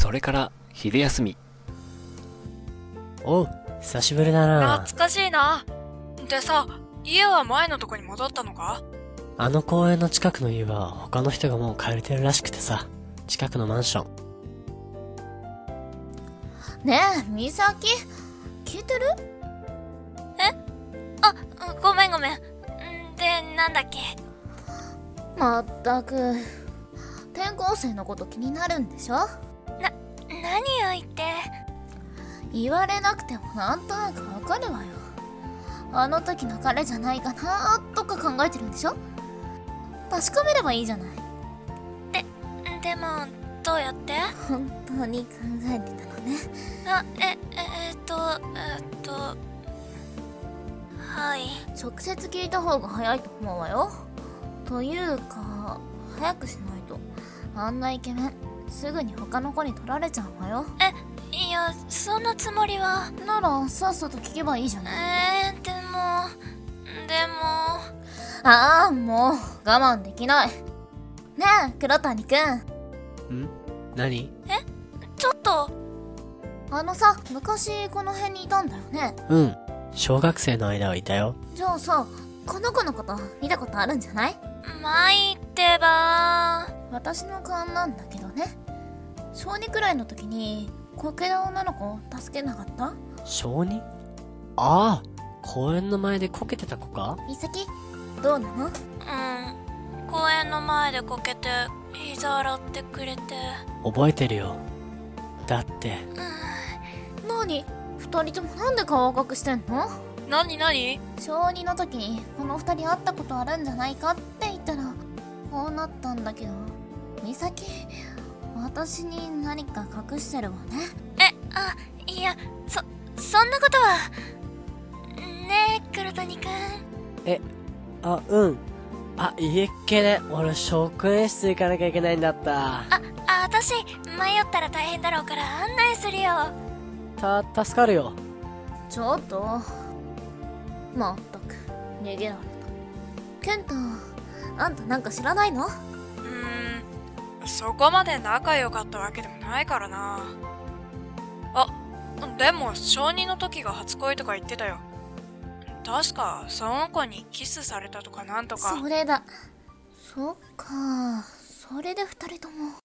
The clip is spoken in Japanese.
それから昼休み。 おう、久しぶりだな。 懐かしいな。でさ、家は前のとこに戻ったのか？ あの公園の近くの家は他の人がもう帰れてるらしくてさ、近くのマンション。 ねえ、美咲、聞いてる？ ごめん。で、なんだっけ？ まったく、転校生のこと気になるんでしょ？ 何を言って。 言われなくてもなんとなくわかるわよ。あの時の彼じゃないかなとか考えてるんでしょ？確かめればいいじゃない。 でも、どうやって？ 本当に考えてたのね。 はい。 直接聞いた方が早いと思うわよ。というか、早くしないとあんなイケメンすぐに他の子に取られちゃうわよ。 いや、そんなつもりは。 ならさっさと聞けばいいじゃない。 でも。 ああ、もう我慢できない。ねえ、黒谷くん。 ん？何？ ちょっと。 あのさ、昔この辺にいたんだよね。 うん。小学生の間はいたよ。 じゃあさ、この子のこと見たことあるんじゃない？ 参ってばー。 私の勘なんだけどね。小2くらいの時にこけた女の子助けなかった？ 小 2？ ああ、公園の前でこけてた子か？ 美咲、どうなの？ 公園の前でこけて膝洗ってくれて。 覚えてるよ。だって。 何？二人ともなんで顔赤くしてんの？ 何？ 小2の時にこの二人会ったことあるんじゃないかって言ったらこうなったんだけど、美咲、私に何か隠してるわね。 いや、そんなことは。ねえ、黒谷くん。 うん。家っけね。俺職員室行かなきゃいけないんだった。 私、迷ったら大変だろうから案内するよ。 助かるよ。 ちょっと、まったく逃げられた。ケンタ、あんたなんか知らないの？ そこまで仲良かったわけでもないからな。でも小2の時が初恋とか言ってたよ。確かその子にキスされたとかなんとか。 それだ。そっか、それで二人とも。